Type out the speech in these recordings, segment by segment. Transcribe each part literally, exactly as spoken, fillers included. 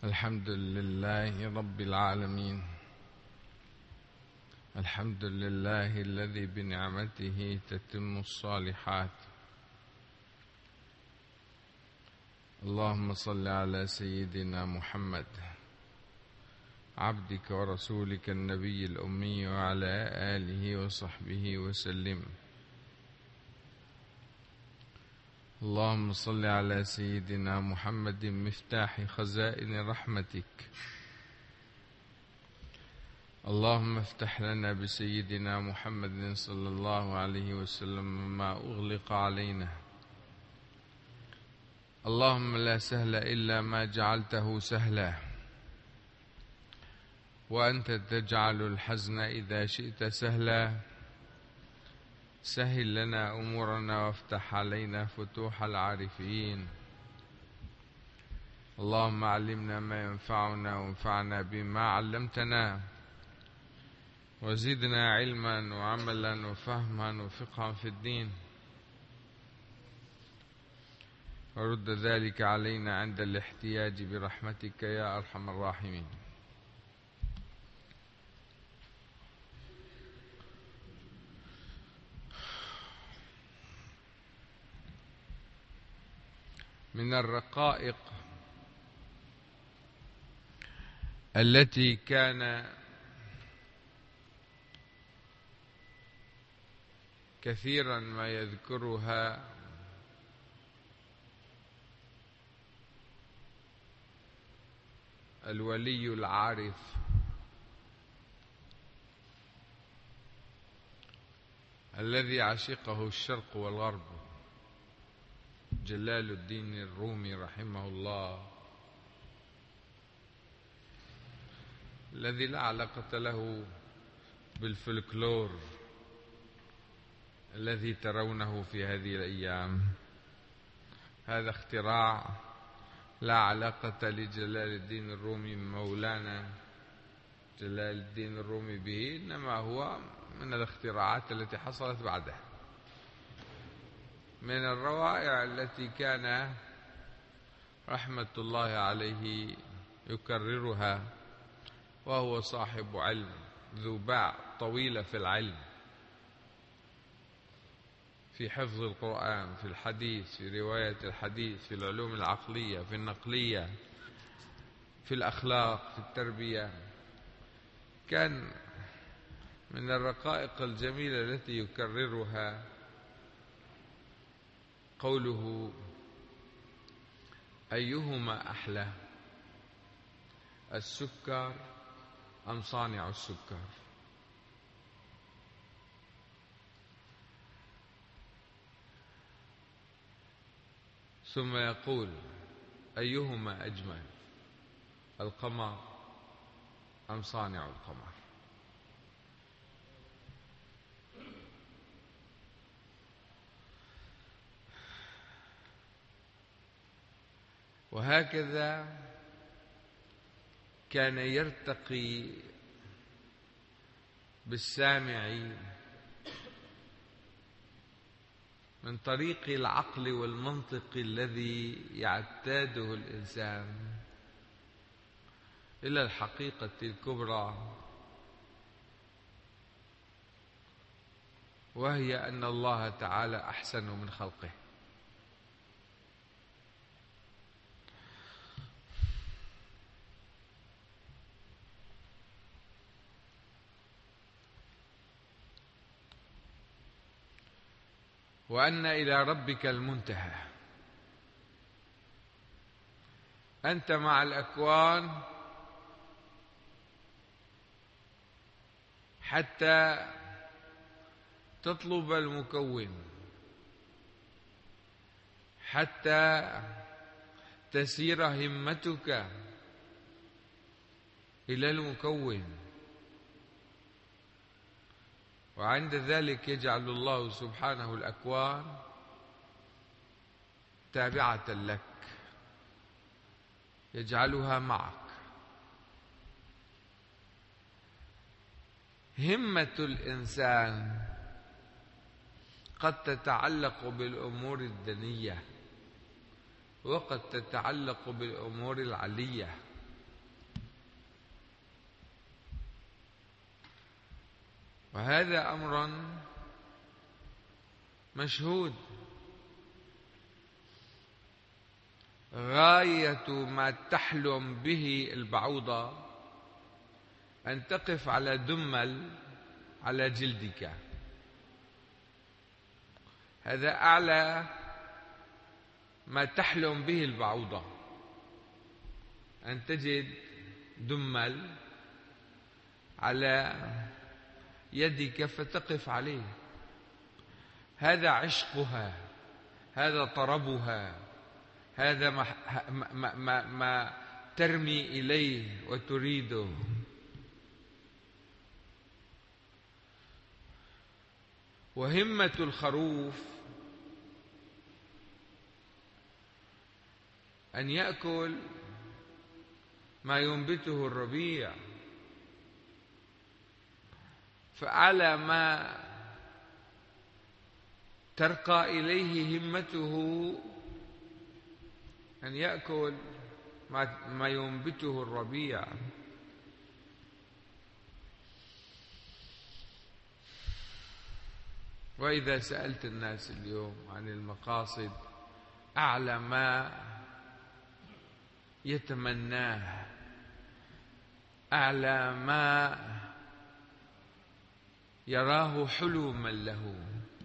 الحمد لله رب العالمين. الحمد لله الذي بنعمته تتم الصالحات. اللهم صل على سيدنا محمد عبدك ورسولك النبي الأمي وعلى آله وصحبه وسلم. اللهم صل على سيدنا محمد مفتاح خزائن رحمتك. اللهم افتح لنا بسيدنا محمد صلى الله عليه وسلم ما أغلق علينا. اللهم لا سهل إلا ما جعلته سهلا، وأنت تجعل الحزن إذا شئت سهلا. سهل لنا أمورنا وافتح علينا فتوح العارفين. اللهم علمنا ما ينفعنا وانفعنا بما علمتنا، وزدنا علما وعملا وفهما وفقها في الدين، ورد ذلك علينا عند الاحتياج برحمتك يا أرحم الراحمين. من الرقائق التي كان كثيرا ما يذكرها الولي العارف الذي عشقه الشرق والغرب، جلال الدين الرومي رحمه الله، الذي لا علاقة له بالفلكلور الذي ترونه في هذه الأيام. هذا اختراع لا علاقة لجلال الدين الرومي مولانا جلال الدين الرومي به، إنما هو من الاختراعات التي حصلت بعده، من الروائع التي كان رحمة الله عليه يكررها، وهو صاحب علم ذو باع طويلة في العلم، في حفظ القرآن، في الحديث، في رواية الحديث، في العلوم العقلية، في النقلية، في الأخلاق، في التربية. كان من الرقائق الجميلة التي يكررها قوله: أيهما أحلى، السكر أم صانع السكر؟ ثم يقول: أيهما أجمل، القمر أم صانع القمر؟ وهكذا كان يرتقي بالسامع من طريق العقل والمنطق الذي يعتاده الإنسان إلى الحقيقة الكبرى، وهي أن الله تعالى أحسن من خلقه. وأن إلى ربك المنتهى. أنت مع الأكوان حتى تطلب المكون، حتى تسير همتك إلى المكون، وعند ذلك يجعل الله سبحانه الأكوان تابعة لك، يجعلها معك. همة الإنسان قد تتعلق بالأمور الدنية، وقد تتعلق بالأمور العلية. وهذا أمر مشهود. غاية ما تحلم به البعوضة أن تقف على دمل على جلدك. هذا أعلى ما تحلم به البعوضة، أن تجد دمل على يدك فتقف عليه. هذا عشقها، هذا طربها، هذا ما, ما, ما, ما ترمي إليه وتريده. وهمة الخروف أن يأكل ما ينبته الربيع، فعلى ما ترقى إليه همته أن يأكل ما ينبته الربيع. وإذا سألت الناس اليوم عن المقاصد، أعلى ما يتمناه، أعلى ما يراه حلما له،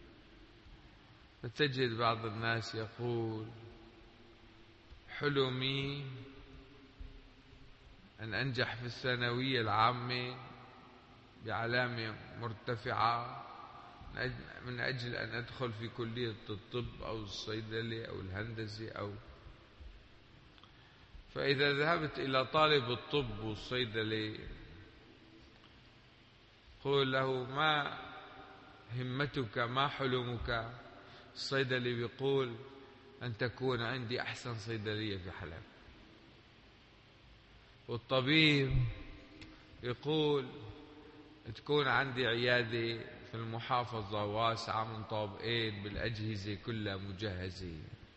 فتجد بعض الناس يقول: حلمي أن أنجح في الثانوية العامة بعلامة مرتفعة من أجل أن أدخل في كلية الطب أو الصيدلة أو الهندسة أو. فإذا ذهبت إلى طالب الطب والصيدلة قل له: ما همتك، ما حلمك؟ الصيدلي بيقول: أن تكون عندي أحسن صيدلية في حلب. والطبيب يقول: تكون عندي عيادة في المحافظة واسعة من طابقين بالأجهزة كلها مجهزة.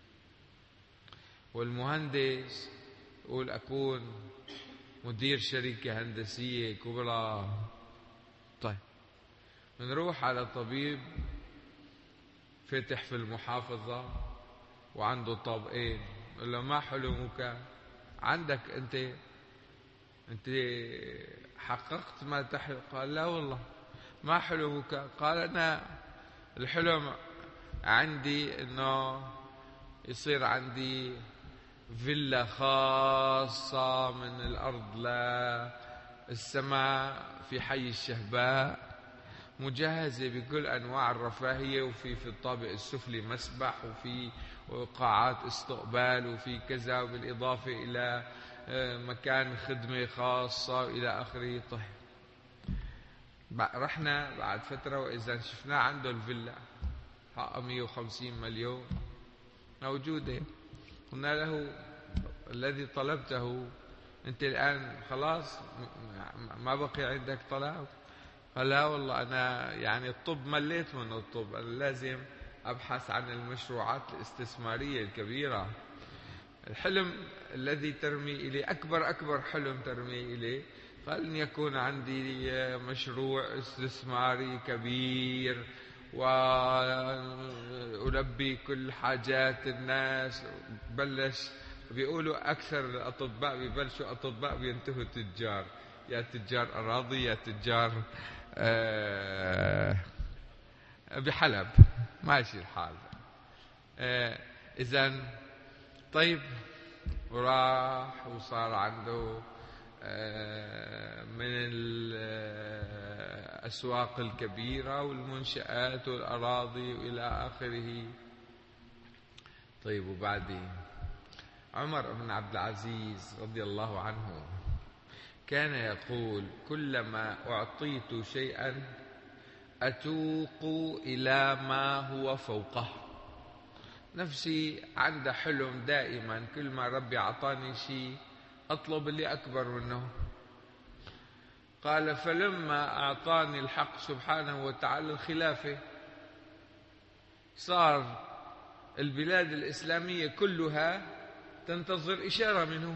والمهندس يقول: أكون مدير شركة هندسية كبرى. طيب، نروح على طبيب فتح في المحافظة وعنده طابقين، قال له: ما حلمك؟ عندك أنت أنت حققت ما تحلم؟ قال: لا والله. ما حلمك؟ قال: أنا الحلم عندي إنه يصير عندي فيلا خاصة من الأرض للسماء في حي الشهباء، مجهزة بكل أنواع الرفاهية، وفي في الطابق السفلي مسبح، وفي قاعات استقبال، وفي كذا، وبالإضافة إلى مكان خدمة خاصة إلى آخره. طيب، رحنا بعد فترة وإذا شفنا عنده الفيلا حقها مئة وخمسين مليون موجودة. قلنا له: الذي طلبته أنت الآن خلاص ما بقي عندك طلب؟ قال: لا والله، أنا يعني الطب مليت من الطب، أنا لازم أبحث عن المشروعات الاستثمارية الكبيرة. الحلم الذي ترمي إليه، أكبر أكبر حلم ترمي إليه، قال: أن يكون عندي مشروع استثماري كبير وألبي كل حاجات الناس. بلش بيقولوا أكثر الأطباء بيبلشوا أطباء بينتهوا تجار، يا تجار أراضي يا تجار آه بحلب، ماشي الحال. آه إذن طيب، وراح وصار عنده آه من الأسواق الكبيرة والمنشآت والأراضي وإلى آخره. طيب، وبعدين عمر بن عبد العزيز رضي الله عنه كان يقول: كلما أعطيت شيئا أتوق إلى ما هو فوقه. نفسي عند حلم دائما، كل ما ربي أعطاني شيء أطلب اللي أكبر منه. قال: فلما أعطاني الحق سبحانه وتعالى الخلافة، صار البلاد الإسلامية كلها تنتظر إشارة منه.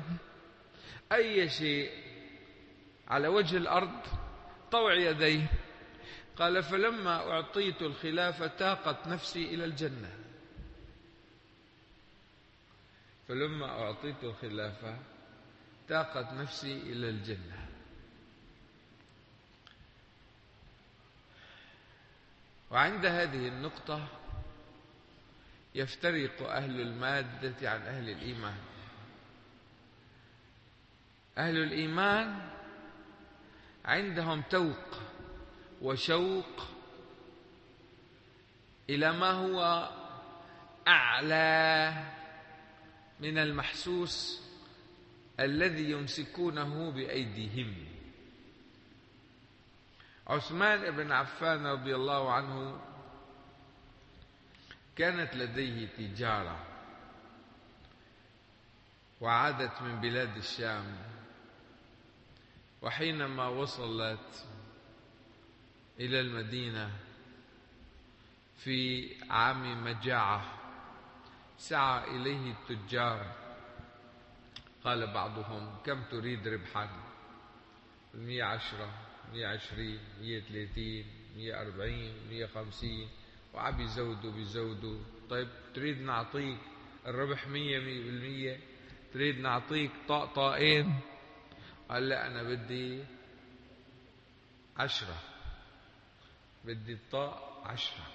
أي شيء على وجه الأرض طوع يديه. قال فلما أعطيت الخلافة تاقت نفسي إلى الجنة. فلما أعطيت الخلافة تاقت نفسي إلى الجنة. وعند هذه النقطة يفترق أهل المادة عن أهل الإيمان. أهل الإيمان عندهم توق وشوق إلى ما هو أعلى من المحسوس الذي يمسكونه بأيديهم. عثمان بن عفان رضي الله عنه كانت لديه تجارة، وعادت من بلاد الشام، وحينما وصلت إلى المدينة في عام مجاعة سعى إليه التجار. قال بعضهم كم تريد ربحا؟ مئة عشرة، مئة عشرين، مئة ثلاثين، مئة أربعين، مئة خمسين، وعم بيزودوا بيزودوا. طيب تريد نعطيك الربح مية مية بالمية؟ تريد نعطيك طاق طاقين؟ قال لا، أنا بدي عشرة، بدي الطاق عشرة،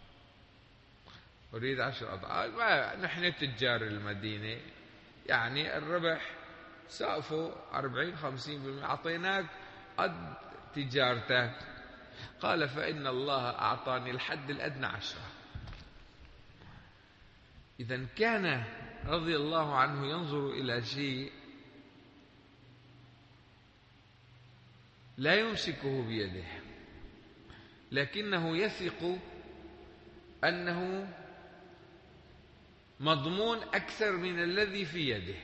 أريد عشرة أضعاف. ما نحن تجار المدينة، يعني الربح سقفه أربعين خمسين بالمئة، أعطيناك قد تجارتك. قال فإن الله أعطاني الحد الأدنى عشرة. إذن كان رضي الله عنه ينظر إلى شيء لا يمسكه بيده، لكنه يثق أنه مضمون أكثر من الذي في يده.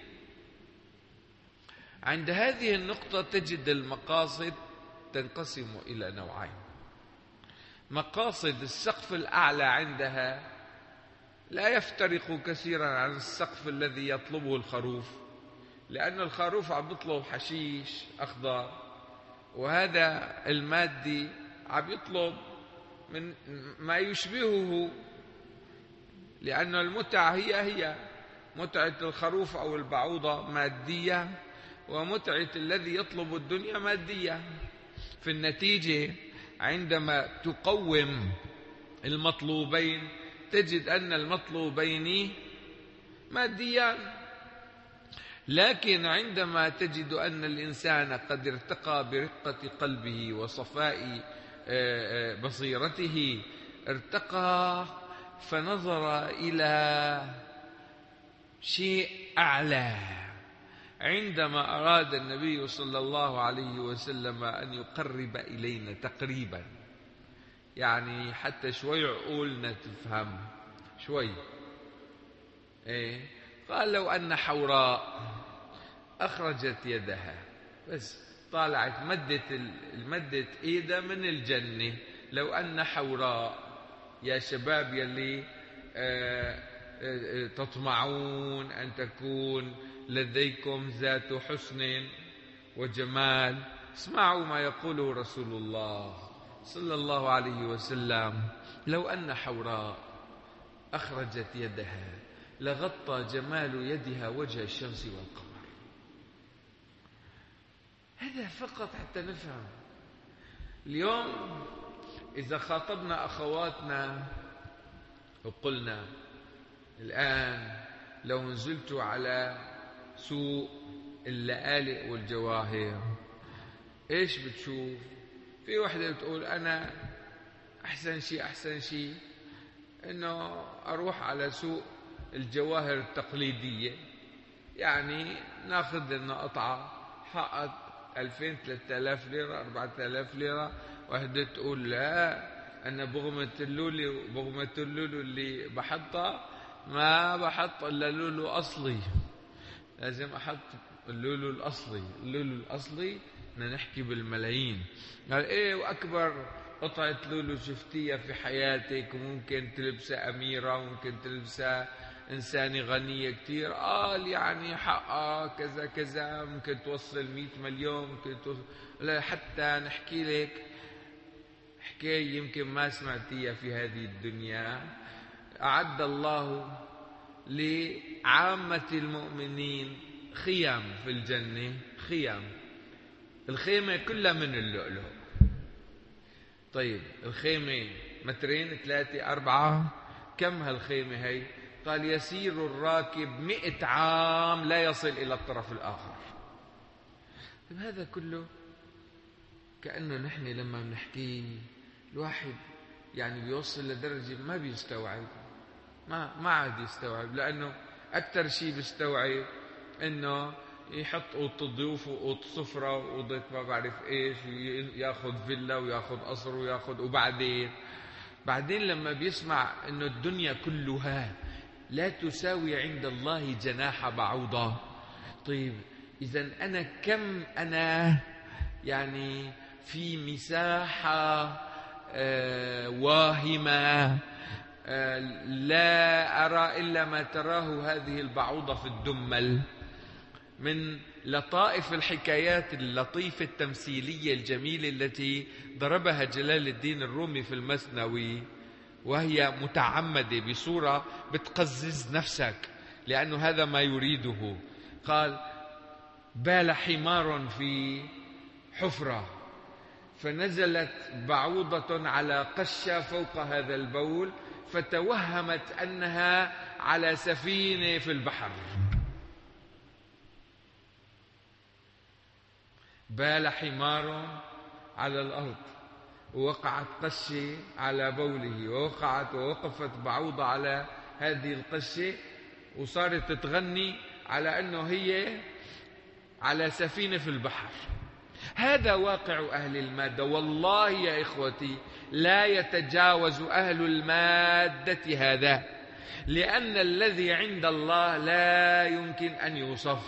عند هذه النقطة تجد المقاصد تنقسم إلى نوعين. مقاصد السقف الأعلى عندها لا يفترق كثيرا عن السقف الذي يطلبه الخروف، لأن الخروف عم يطلب حشيش أخضر، وهذا المادي عم يطلب من ما يشبهه، لأن المتعة هي هي متعة الخروف أو البعوضة مادية، ومتعة الذي يطلب الدنيا مادية. في النتيجة عندما تقوم المطلوبين تجد أن المطلوبين ماديان، لكن عندما تجد أن الإنسان قد ارتقى برقة قلبه وصفاء بصيرته، ارتقى فنظر إلى شيء أعلى. عندما أراد النبي صلى الله عليه وسلم أن يقرب إلينا تقريبا، يعني حتى شوي عقولنا تفهم شوي، إيه؟ قال لو أن حوراء أخرجت يدها، بس طالعت مدت المدت إيدها من الجنة، لو أن حوراء، يا شباب يلي تطمعون أن تكون لديكم ذات حسن وجمال، اسمعوا ما يقوله رسول الله صلى الله عليه وسلم: لو أن حوراء أخرجت يدها لغطى جمال يدها وجه الشمس والقمر. هذا فقط حتى نفهم. اليوم إذا خاطبنا أخواتنا وقلنا الآن لو نزلت على سوق اللآلئ والجواهر إيش بتشوف؟ في وحدة بتقول أنا أحسن شيء أحسن شيء إنه أروح على سوق الجواهر التقليدية، يعني ناخذ لنا قطعة حقها ألفين ثلاثة آلاف ليرة أربعة آلاف ليرة. وحدة تقول لا، أنا بغمة اللولي بغمة اللولو اللي بحطها ما بحط إلا لولو أصلي، لازم أحط اللولو الأصلي. اللولو الأصلي بدنا نحكي بالملايين. قال إيه، وأكبر قطعة لولو شفتيها في حياتك وممكن تلبسها أميرة وممكن تلبسها إنسانة غنية كتير؟ قال يعني حقها كذا كذا، ممكن توصل مئة مليون، ممكن توصل. لا، حتى نحكي لك حكاية يمكن ما سمعتيها في هذه الدنيا. أعد الله لعامة المؤمنين خيام في الجنة، خيام، الخيمة كلها من اللؤلؤ. طيب الخيمة مترين ثلاثة أربعة، كم هالخيمة هي؟ قال يسير الراكب مئة عام لا يصل إلى الطرف الآخر. طيب هذا كله كأنه نحن لما بنحكيه الواحد يعني بيوصل لدرجة ما بيستوعب، ما ما عاد يستوعب، لأنه أكثر شيء بيستوعب إنه يحط أوضة ضيوف وأوضة سفرة وأوضة ما بعرف إيش، وياخذ فيلا وياخذ قصر وياخذ، وبعدين بعدين لما بيسمع إنه الدنيا كلها لا تساوي عند الله جناح بعوضة. طيب إذا أنا كم أنا يعني في مساحة آه واهمة آه لا أرى إلا ما تراه هذه البعوضة في الدمل. من لطائف الحكايات اللطيفة التمثيلية الجميلة التي ضربها جلال الدين الرومي في المثنوي، وهي متعمدة بصورة بتقزز نفسك لأنه هذا ما يريده. قال بال حمار في حفرة فنزلت بعوضة على قشة فوق هذا البول فتوهمت أنها على سفينة في البحر. بال حمار على الأرض ووقعت قشة على بوله، ووقعت ووقفت بعوضة على هذه القشة وصارت تغني على أنه هي على سفينة في البحر. هذا واقع أهل المادة. والله يا إخوتي لا يتجاوز أهل المادة هذا، لأن الذي عند الله لا يمكن أن يوصف.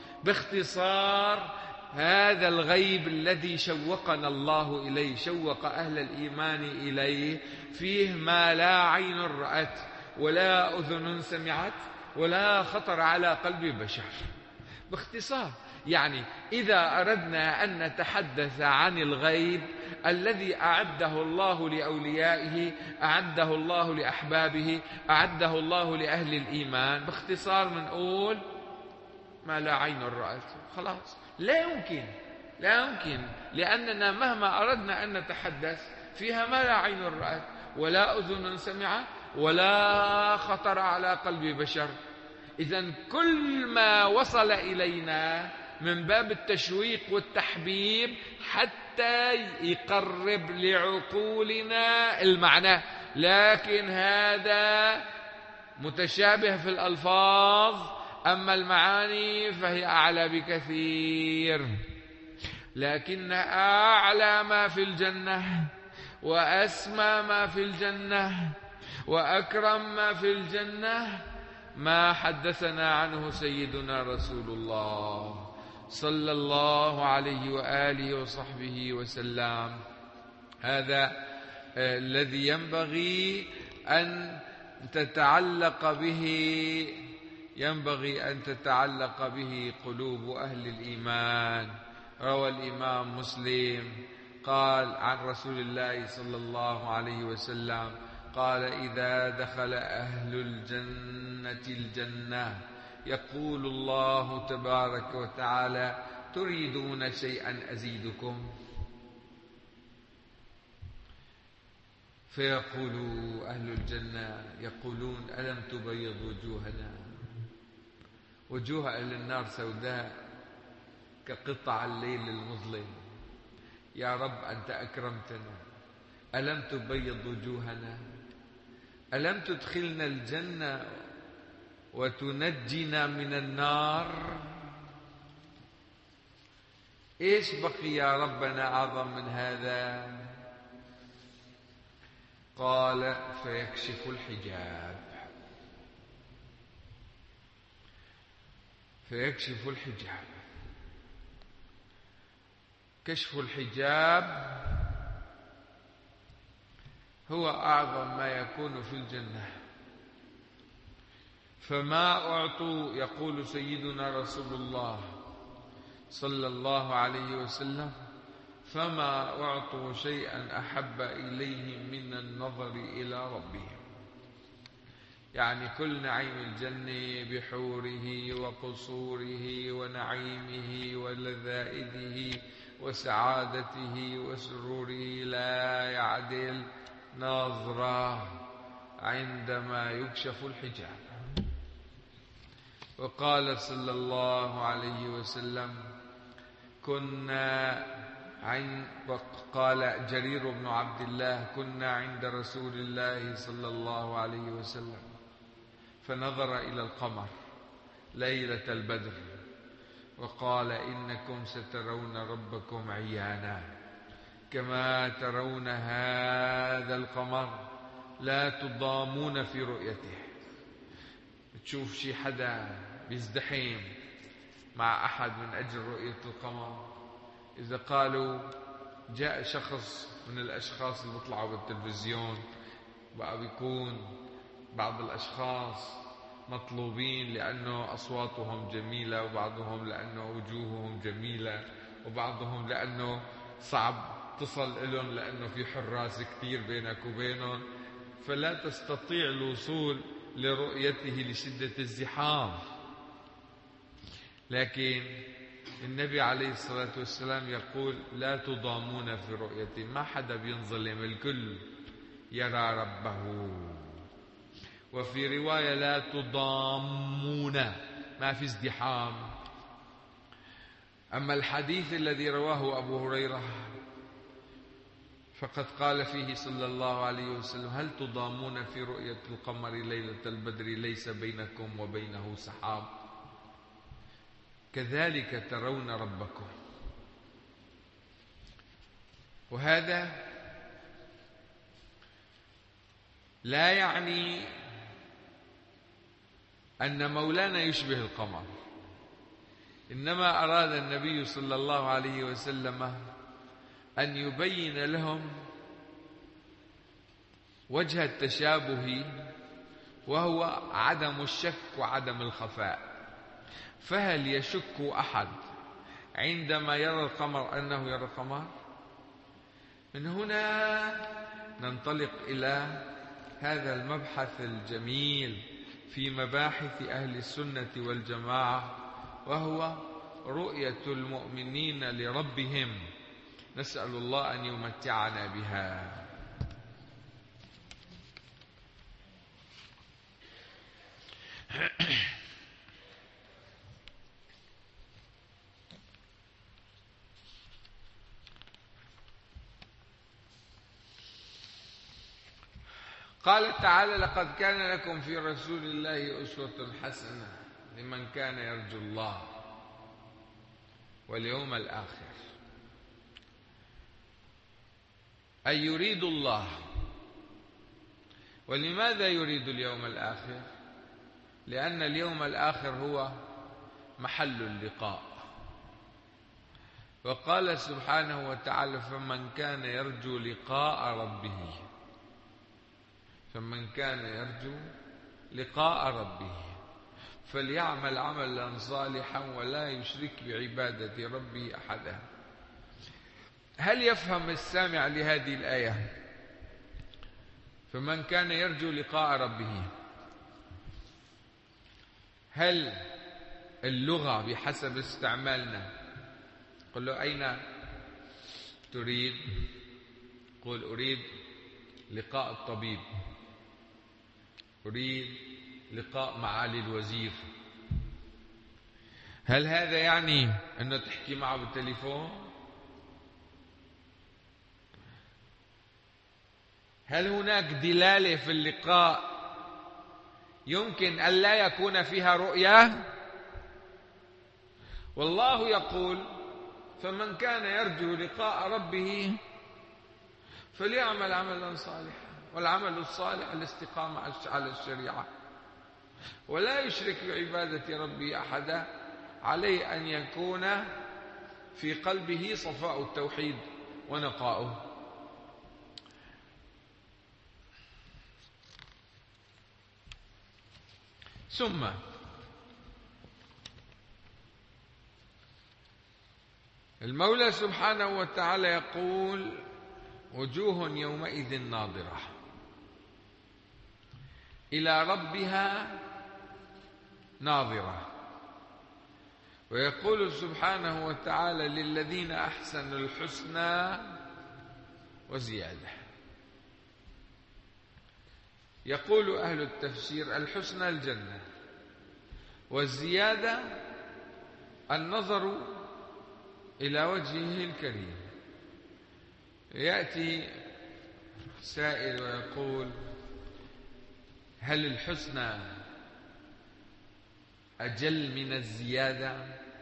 باختصار هذا الغيب الذي شوقنا الله إليه، شوق أهل الإيمان إليه، فيه ما لا عين رأت ولا أذن سمعت ولا خطر على قلب بشر. باختصار يعني إذا أردنا أن نتحدث عن الغيب الذي أعده الله لأوليائه، أعده الله لأحبابه، أعده الله لأهل الإيمان، باختصار منقول ما لا عين رأت. خلاص لا يمكن، لا يمكن، لأننا مهما أردنا أن نتحدث فيها ما لا عين رأت ولا أذن سمعت ولا خطر على قلب بشر. إذن كل ما وصل إلينا من باب التشويق والتحبيب حتى يقرب لعقولنا المعنى، لكن هذا متشابه في الألفاظ، أما المعاني فهي أعلى بكثير. لكن أعلى ما في الجنة وأسمى ما في الجنة وأكرم ما في الجنة ما حدثنا عنه سيدنا رسول الله صلى الله عليه وآله وصحبه وسلم. هذا الذي ينبغي أن تتعلق به، ينبغي أن تتعلق به قلوب أهل الإيمان. روى الإمام مسلم قال عن رسول الله صلى الله عليه وسلم قال إذا دخل أهل الجنة الجنة يقول الله تبارك وتعالى تريدون شيئا أزيدكم؟ فيقول أهل الجنة يقولون ألم تبيض وجوهنا؟ وجوه أهل النار سوداء كقطع الليل المظلم. يا رب أنت أكرمتنا، ألم تبيض وجوهنا؟ ألم تدخلنا الجنة وتنجنا من النار؟ إيش بقي يا ربنا أعظم من هذا؟ قال فيكشف الحجاب، فيكشف الحجاب. كشف الحجاب هو أعظم ما يكون في الجنة. فما أعطوا، يقول سيدنا رسول الله صلى الله عليه وسلم فما أعطوا شيئا أحب إليهم من النظر إلى ربهم. يعني كل نعيم الجنة بحوره وقصوره ونعيمه ولذائذه وسعادته وسروره لا يعدل نظرة عندما يكشف الحجاب. وقال صلى الله عليه وسلم: كنا عند قال جرير بن عبد الله: كنا عند رسول الله صلى الله عليه وسلم فنظر إلى القمر ليلة البدر وقال: إنكم سترون ربكم عيانا كما ترون هذا القمر لا تضامون في رؤيته. تشوف شي حدا بيزدحم مع أحد من أجل رؤية القمر، إذا قالوا جاء شخص من الأشخاص اللي بيطلعوا بالتلفزيون، بقى بيكون بعض الأشخاص مطلوبين لأنه أصواتهم جميلة، وبعضهم لأنه وجوههم جميلة، وبعضهم لأنه صعب تصل إلهم لأنه في حراس كثير بينك وبينهم، فلا تستطيع الوصول لرؤيته لشدة الزحام. لكن النبي عليه الصلاة والسلام يقول: لا تضامون في رؤيته، ما حدا بينظلم، الكل يرى ربه. وفي رواية: لا تضامون، ما في ازدحام. أما الحديث الذي رواه أبو هريرة فقد قال فيه صلى الله عليه وسلم: هل تضامون في رؤية القمر ليلة البدر ليس بينكم وبينه سحاب، كذلك ترون ربكم. وهذا لا يعني أن مولانا يشبه القمر، إنما أراد النبي صلى الله عليه وسلم أن يبين لهم وجه التشابه، وهو عدم الشك وعدم الخفاء. فهل يشك أحد عندما يرى القمر أنه يرى القمر؟ من هنا ننطلق إلى هذا المبحث الجميل في مباحث أهل السنة والجماعة، وهو رؤية المؤمنين لربهم. نسأل الله أن يمتعنا بها. قال تعالى: لقد كان لكم في رسول الله أسوة حسنة لمن كان يرجو الله واليوم الآخر. أي يريد الله. ولماذا يريد اليوم الآخر؟ لأن اليوم الآخر هو محل اللقاء. وقال سبحانه وتعالى: فمن كان يرجو لقاء ربه فمن كان يرجو لقاء ربه فليعمل عملا صالحا ولا يشرك بعبادة ربه أحدا. هل يفهم السامع لهذه الآية؟ فمن كان يرجو لقاء ربه، هل اللغة بحسب استعمالنا قل له: أين تريد؟ قل: أريد لقاء الطبيب، أريد لقاء معالي الوزير. هل هذا يعني أنه تحكي معه بالتليفون؟ هل هناك دلالة في اللقاء يمكن أن لا يكون فيها رؤية؟ والله يقول: فمن كان يرجو لقاء ربه فليعمل عملا صالحا، والعمل الصالح الاستقامة على الشريعة، ولا يشرك بعبادة ربه أحدا. عليه أن يكون في قلبه صفاء التوحيد ونقاؤه. ثم المولى سبحانه وتعالى يقول وجوه يومئذ ناظرة إلى ربها ناظرة، ويقول سبحانه وتعالى للذين أحسنوا الحسنى وزيادة. يقول أهل التفسير الحسنى الجنة، والزيادة النظر إلى وجهه الكريم. يأتي سائل ويقول هل الحسنى أجل من الزيادة؟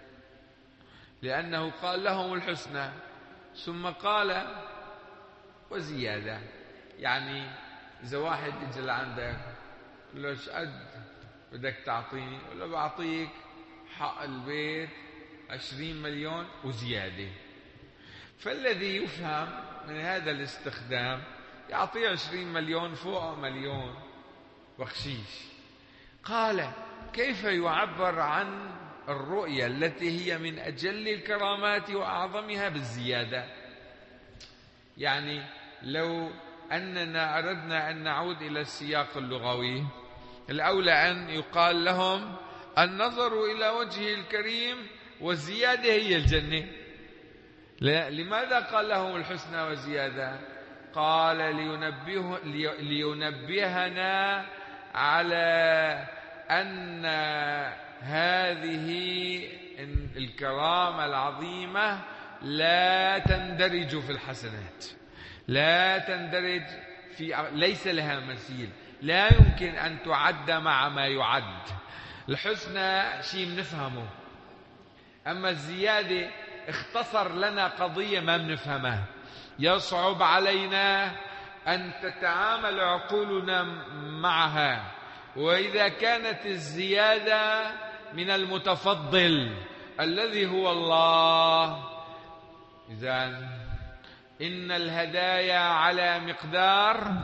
لأنه قال لهم الحسنى ثم قال وزيادة. يعني إذا واحد يجي لعندك يقول له ايش قد بدك تعطيني؟ يقول له بعطيك حق البيت عشرين مليون وزيادة. فالذي يفهم من هذا الاستخدام يعطيه عشرين مليون فوق مليون بخشيش. قال كيف يعبر عن الرؤية التي هي من أجل الكرامات وأعظمها بالزيادة؟ يعني لو أننا أردنا أن نعود إلى السياق اللغوي، الأولى أن يقال لهم النظر إلى وجهه الكريم والزيادة هي الجنة. لماذا قال لهم الحسنى والزيادة؟ قال لينبه لينبهنا على أن هذه الكرامة العظيمة لا تندرج في الحسنات، لا تندرج في، ليس لها مثيل، لا يمكن أن تعد مع ما يعد. الحسنى شيء بنفهمه، أما الزيادة اختصر لنا قضية ما بنفهمها، يصعب علينا أن تتعامل عقولنا معها. وإذا كانت الزيادة من المتفضل الذي هو الله، إذن إن الهدايا على مقدار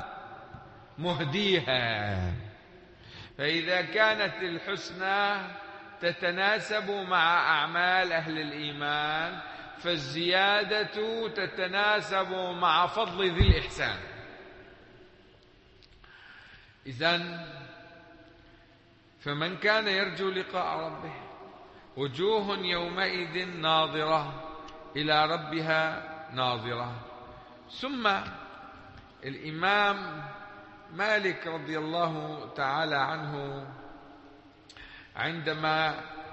مهديها. فإذا كانت الحسنى تتناسب مع أعمال أهل الإيمان، فالزيادة تتناسب مع فضل ذي الإحسان. إذن فمن كان يرجو لقاء ربه وجوه يومئذ ناظرة إلى ربها ناظرة. ثم الإمام مالك رضي الله تعالى عنه عندما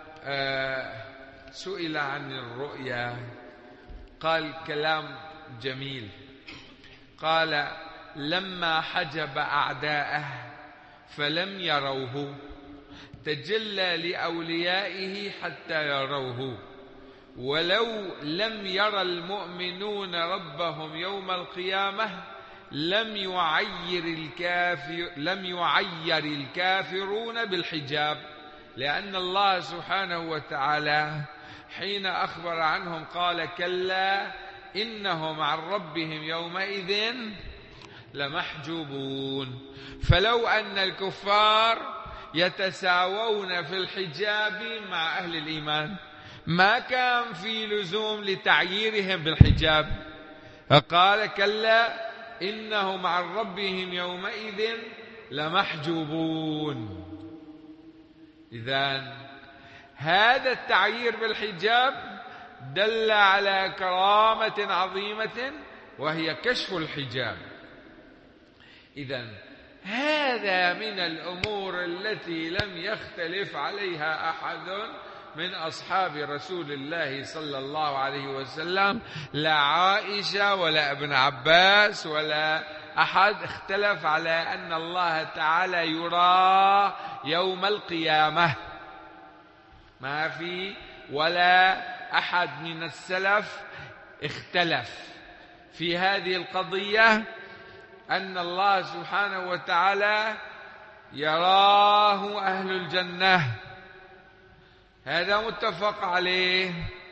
سئل عن الرؤيا قال كلام جميل، قال لما حجب أعداءه فلم يروه تجلى لأوليائه حتى يروه، ولو لم يرى المؤمنون ربهم يوم القيامة لم يعير الكافر لم يعير الكافرون بالحجاب، لأن الله سبحانه وتعالى حين أخبر عنهم قال كلا إنهم عن ربهم يومئذ لمحجوبون. فلو أن الكفار يتساوون في الحجاب مع أهل الإيمان ما كان في لزوم لتعييرهم بالحجاب، فقال كلا إنهم عن ربهم يومئذ لمحجوبون. إذن هذا التعيير بالحجاب دل على كرامة عظيمة وهي كشف الحجاب. إذن هذا من الأمور التي لم يختلف عليها أحد من أصحاب رسول الله صلى الله عليه وسلم، لا عائشة ولا ابن عباس ولا أحد اختلف على أن الله تعالى يرى يوم القيامة. ما في ولا أحد من السلف اختلف في هذه القضية أن الله سبحانه وتعالى يراه أهل الجنة، هذا متفق عليه.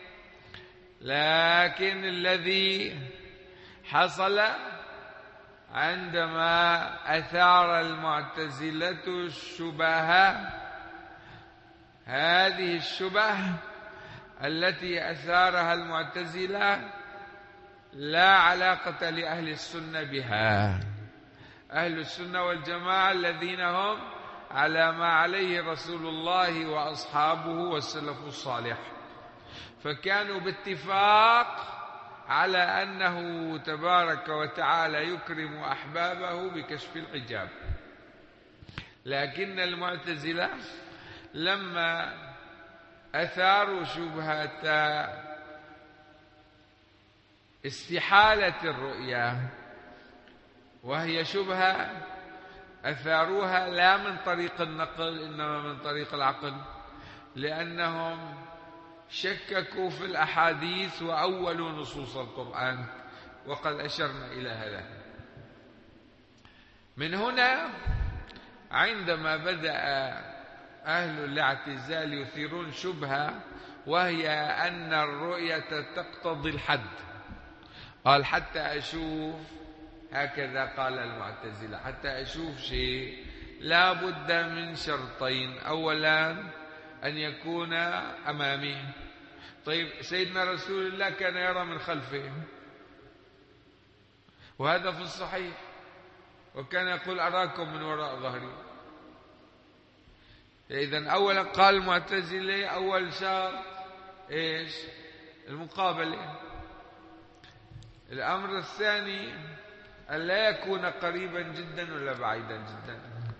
لكن الذي حصل عندما أثار المعتزلة الشبهة، هذه الشبه التي أثارها المعتزلة لا علاقة لأهل السنة بها. أهل السنة والجماعة الذين هم على ما عليه رسول الله وأصحابه والسلف الصالح، فكانوا باتفاق على أنه تبارك وتعالى يكرم أحبابه بكشف الحجاب. لكن المعتزلة لما أثاروا شبهة استحالة الرؤيا، وهي شبهة أثاروها لا من طريق النقل إنما من طريق العقل، لأنهم شككوا في الأحاديث وأولوا نصوص القرآن، وقد أشرنا إلى هذا. من هنا عندما بدأ أهل الاعتزال يثيرون شبهة، وهي أن الرؤية تقتضي الحد. قال حتى أشوف، هكذا قال المعتزلة، حتى أشوف شيء لا بد من شرطين: أولا أن يكون أمامي. طيب سيدنا رسول الله كان يرى من خلفه، وهذا في الصحيح، وكان يقول أراكم من وراء ظهري. إذن أولا قال المعتزلة أول شرط إيش؟ المقابلة. الأمر الثاني أن لا يكون قريبا جدا ولا بعيدا جدا.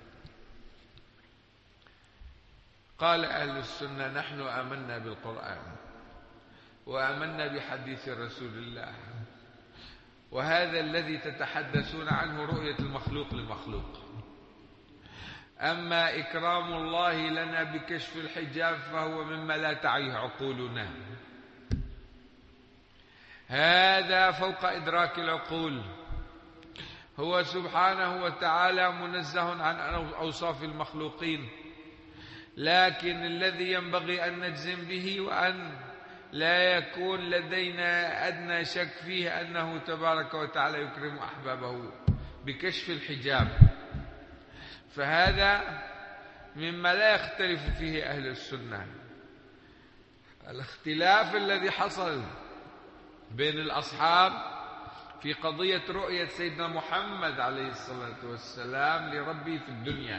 قال أهل السنة: نحن آمنا بالقرآن وآمنا بحديث رسول الله، وهذا الذي تتحدثون عنه رؤية المخلوق للمخلوق. أما إكرام الله لنا بكشف الحجاب فهو مما لا تعيه عقولنا، هذا فوق إدراك العقول. هو سبحانه وتعالى منزه عن أوصاف المخلوقين، لكن الذي ينبغي أن نجزم به وأن لا يكون لدينا أدنى شك فيه أنه تبارك وتعالى يكرم أحبابه بكشف الحجاب، فهذا مما لا يختلف فيه أهل السنة. الاختلاف الذي حصل بين الأصحاب في قضية رؤية سيدنا محمد عليه الصلاة والسلام لربه في الدنيا،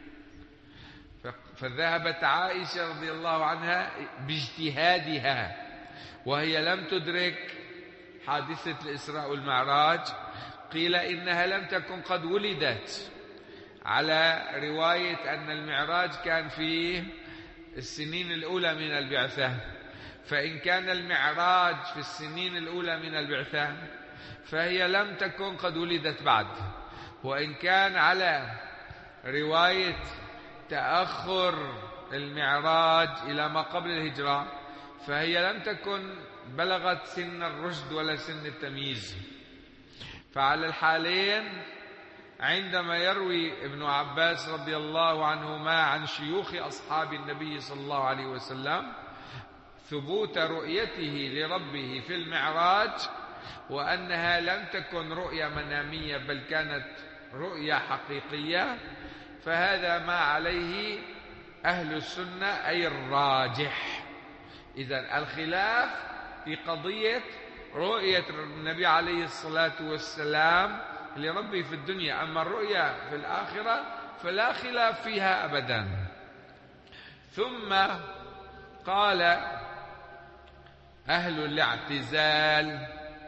فذهبت عائشة رضي الله عنها باجتهادها وهي لم تدرك حادثة الإسراء والمعراج، قيل إنها لم تكن قد ولدت، على رواية أن المعراج كان في السنين الأولى من البعثة، فإن كان المعراج في السنين الأولى من البعثة فهي لم تكن قد ولدت بعد، وإن كان على رواية تأخر المعراج إلى ما قبل الهجرة فهي لم تكن بلغت سن الرشد ولا سن التمييز. فعلى الحالين عندما يروي ابن عباس رضي الله عنهما عن شيوخ أصحاب النبي صلى الله عليه وسلم ثبوت رؤيته لربه في المعراج، وأنها لم تكن رؤية منامية بل كانت رؤية حقيقية، فهذا ما عليه أهل السنة أي الراجح. إذن الخلاف في قضية رؤية النبي عليه الصلاة والسلام لربه في الدنيا، أما الرؤية في الآخرة فلا خلاف فيها أبدا. ثم قال أهل الاعتزال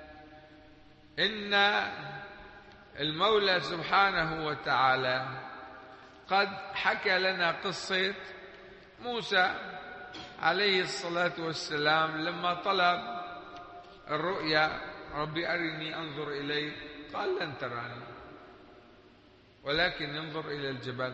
إن المولى سبحانه وتعالى قد حكى لنا قصة موسى عليه الصلاة والسلام لما طلب الرؤيا: ربي أرني أنظر إليك، قال لن تراني ولكن انظر إلى الجبل.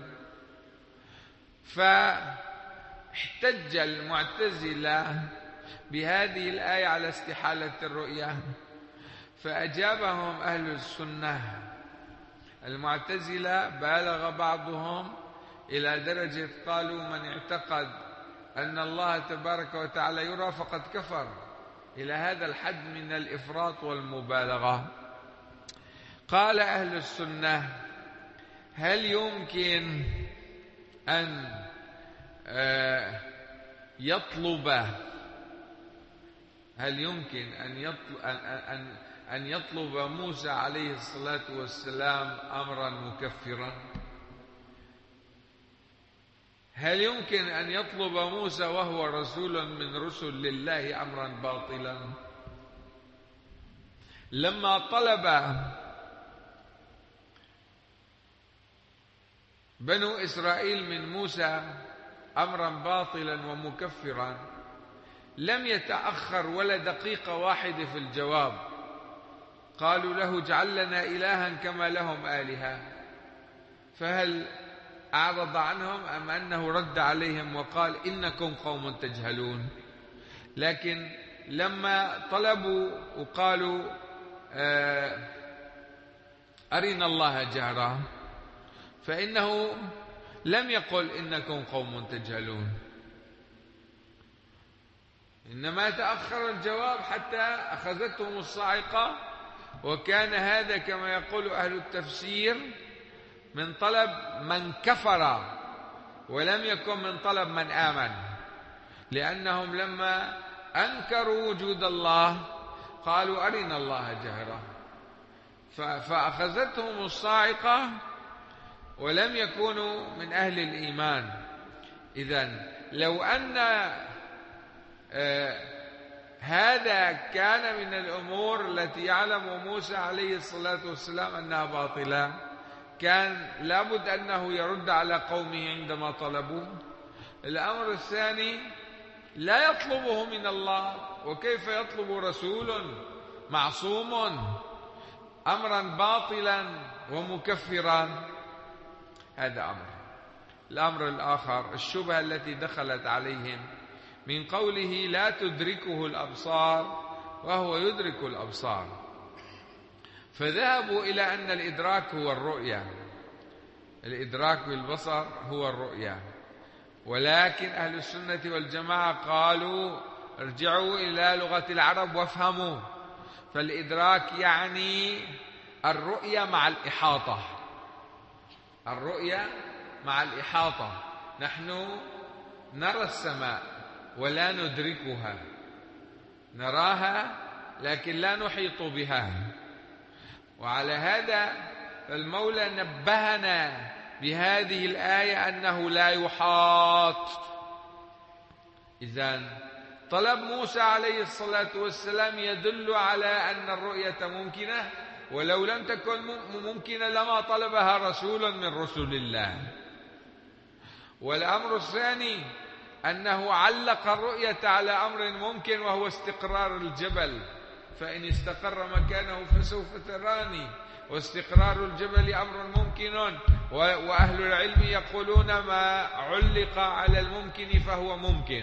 فاحتج المعتزلة بهذه الآية على استحالة الرؤيا، فأجابهم أهل السنة. المعتزلة بالغ بعضهم إلى درجة قالوا: من اعتقد أن الله تبارك وتعالى يرى فقد كفر، إلى هذا الحد من الإفراط والمبالغة. قال أهل السنة: هل يمكن أن يطلب هل يمكن أن يطلب, أن أن يطلب موسى عليه الصلاة والسلام أمرا مكفرا؟ هل يمكن أن يطلب موسى وهو رسول من رسل الله أمرا باطلا؟ لما طلب بنو إسرائيل من موسى أمرا باطلا ومكفرا لم يتأخر ولا دقيقة واحدة في الجواب. قالوا له اجعل لنا إلها كما لهم آلهة. فهل أعرض عنهم أم أنه رد عليهم وقال إنكم قوم تجهلون؟ لكن لما طلبوا وقالوا أرنا الله جهرا فإنه لم يقل إنكم قوم تجهلون، إنما تأخر الجواب حتى أخذتهم الصاعقة. وكان هذا كما يقول أهل التفسير من طلب من كفر ولم يكن من طلب من آمن، لأنهم لما أنكروا وجود الله قالوا أرنا الله جهرا فأخذتهم الصاعقة ولم يكونوا من أهل الإيمان. إذن لو أن آه هذا كان من الأمور التي يعلم موسى عليه الصلاة والسلام أنها باطلة كان لابد أنه يرد على قومه عندما طلبوه. الأمر الثاني لا يطلبه من الله، وكيف يطلب رسول معصوم أمرا باطلا ومكفرا؟ هذا أمر. الأمر الآخر الشبهة التي دخلت عليهم من قوله لا تدركه الأبصار وهو يدرك الأبصار، فذهبوا إلى أن الإدراك هو الرؤية، الإدراك بالبصر هو الرؤية. ولكن أهل السنة والجماعة قالوا ارجعوا إلى لغة العرب وافهموا، فالإدراك يعني الرؤية مع الإحاطة، الرؤية مع الإحاطة. نحن نرى السماء ولا ندركها، نراها لكن لا نحيط بها. وعلى هذا فالمولى نبهنا بهذه الآية أنه لا يحاط. إذن طلب موسى عليه الصلاة والسلام يدل على أن الرؤية ممكنة، ولو لم تكن ممكنة لما طلبها رسول من رسل الله. والأمر الثاني أنه علق الرؤية على أمر ممكن وهو استقرار الجبل، فإن استقر مكانه فسوف تراني، واستقرار الجبل أمر ممكن، وأهل العلم يقولون ما علق على الممكن فهو ممكن.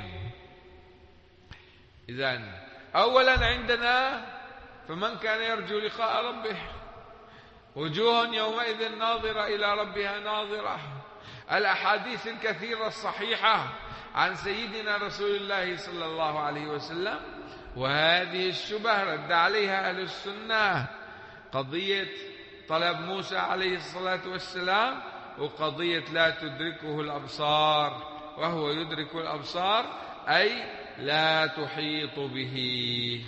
إذن أولا عندنا فمن كان يرجو لقاء ربه وجوه يومئذ ناظرة إلى ربها ناظرة. الأحاديث الكثيرة الصحيحة عن سيدنا رسول الله صلى الله عليه وسلم، وهذه الشبهة رد عليها أهل السنة، قضية طلب موسى عليه الصلاة والسلام وقضية لا تدركه الأبصار وهو يدرك الأبصار، أي لا تحيط به.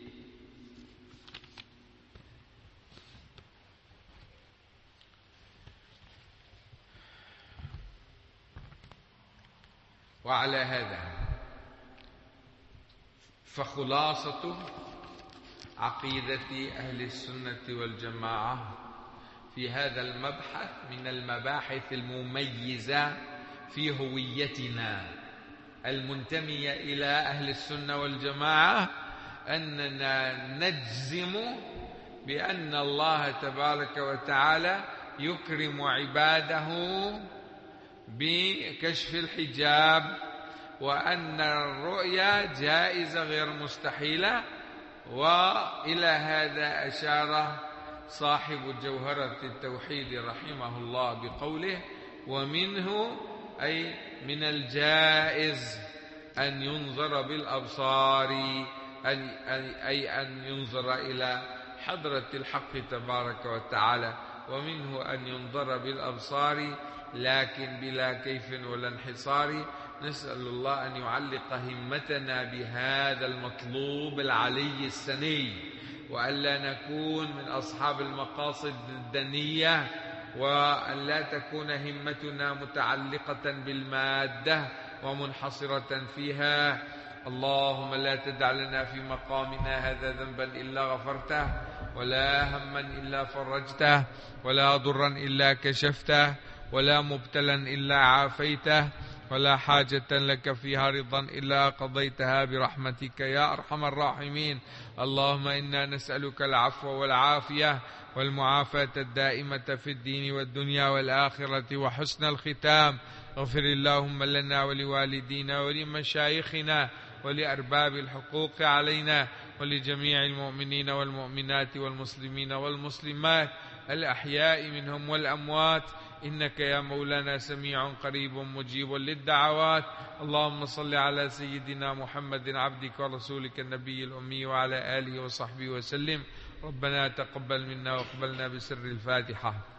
وعلى هذا فخلاصة عقيدة أهل السنة والجماعة في هذا المبحث من المباحث المميزة في هويتنا المنتمية إلى أهل السنة والجماعة أننا نجزم بأن الله تبارك وتعالى يكرم عباده بكشف الحجاب، وأن الرؤيا جائزة غير مستحيلة. وإلى هذا أشار صاحب جوهرة التوحيد رحمه الله بقوله ومنه أي من الجائز أن ينظر بالأبصار، أي أن ينظر إلى حضرة الحق تبارك وتعالى، ومنه أن ينظر بالأبصار لكن بلا كيف ولا انحصار، نسأل الله أن يعلق همتنا بهذا المطلوب العلي السني، وألا نكون من أصحاب المقاصد الدنية، وأن لا تكون همتنا متعلقة بالمادة ومنحصرة فيها. اللهم لا تدع لنا في مقامنا هذا ذنبا إلا غفرته، ولا هما إلا فرجته، ولا ضرا إلا كشفته، ولا مبتلا إلا عافيته، ولا حاجة لك فيها رضا إلا قضيتها برحمتك يا أرحم الراحمين. اللهم إنا نسألك العفو والعافية والمعافاة الدائمة في الدين والدنيا والآخرة وحسن الختام. اغفر اللهم لنا ولوالدينا ولمشايخنا ولأرباب الحقوق علينا ولجميع المؤمنين والمؤمنات والمسلمين والمسلمات الأحياء منهم والأموات، إنك يا مولانا سميع قريب مجيب للدعوات. اللهم صل على سيدنا محمد عبدك ورسولك النبي الأمي وعلى آله وصحبه وسلم. ربنا تقبل منا واقبلنا بسر الفاتحة.